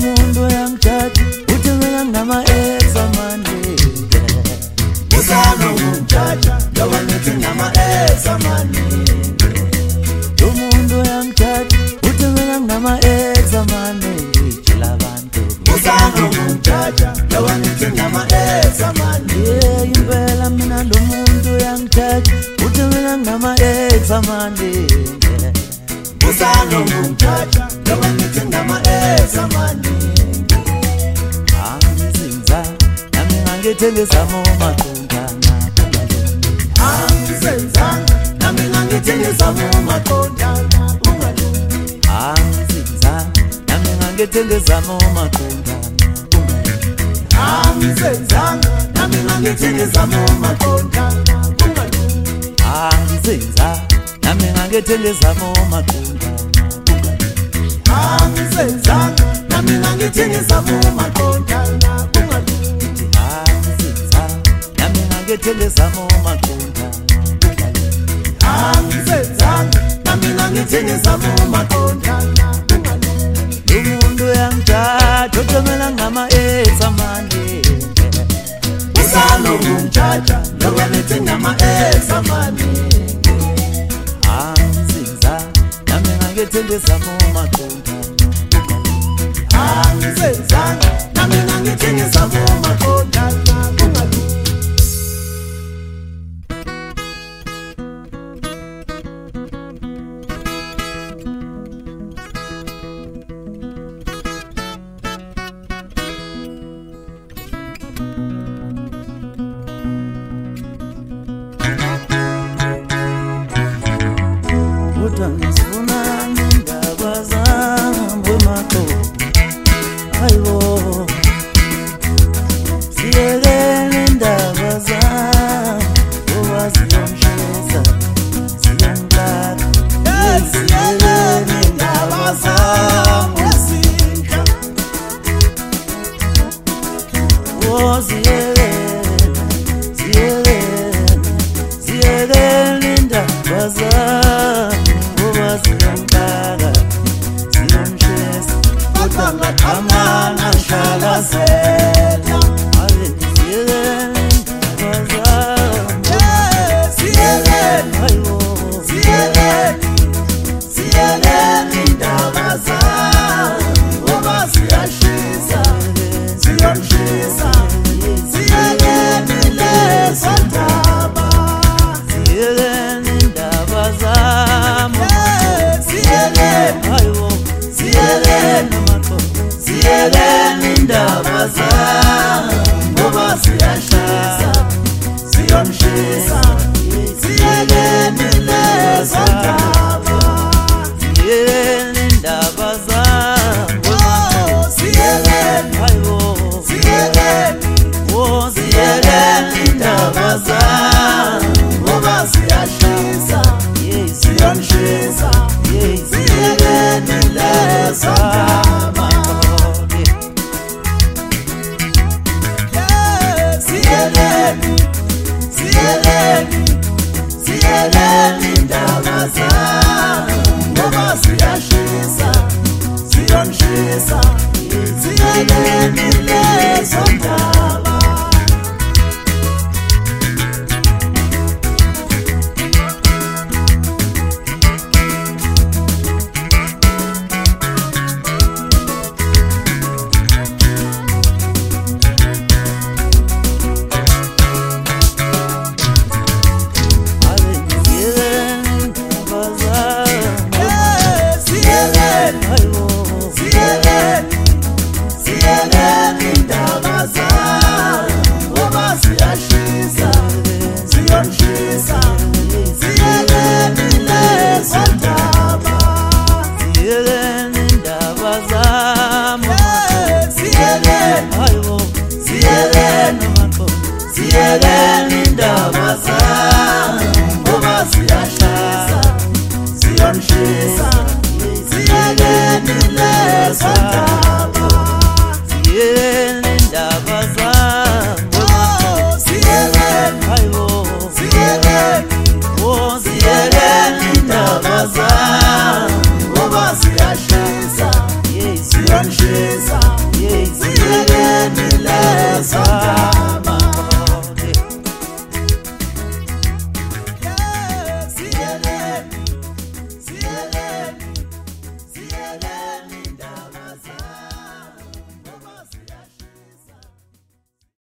umuntu uyangithatha uthi mina nginama-ex amande Usano ngumthatha ngoba nithi ngama-ex amaningi. umuntu uyangithatha uthi mina nginama-ex amande tshela abantu Usano ngumthatha ngoba nithi ngama-ex amaningi. impela mina lo muntu uyangithatha uthi mina nginama-ex amande Usano ngumthatha ngoba nithi ngama-ex amaningi. angizinza nami ngangithengisa momaqondana Angisenzanga nami ngangithengisa momaqondana ungalungi. angizinza nami ngangithengisa momaqondana Angisenzanga nami ngangithengisa momaqondana ungalungi. angizinza nami ngangithengisa momaqondana Angisenzanga nami ngangithengisa momaqondana ungalungi. angizinza nami ngangithengisa momaqondana Angisenzanga nami ngangithengisa momaqondana ungalungi. umuntu uyangithatha uthomela ngama-ex amande Usano ngumthatha ngoba nithi ngama-ex amaningi. angizinza nami ngangithengisa momaqondana Angisenzanga nami ngangithengisa momaqondana ungalungi. kodwa ngisifuna indaba zami wemaxoxo hayibo siyekele indaba zami ngoba ziyongishisa ziyongilaka Siyekele indaba zami wezinja. siyekele indaba zami ngoba ziyongilaka ziyongishisa Kodwa ngaqhamana ngihlakazela. siyekele indaba zami Siyekele, hayibo siyekele indaba zami ngoba ziyashisa, ziyongishisa. Siyekele lezo ndaba. siyekele indaba zami Siyekele, hayibo siyekele, siyekele indaba zami ngoba ziyashisa, ziyongishisa.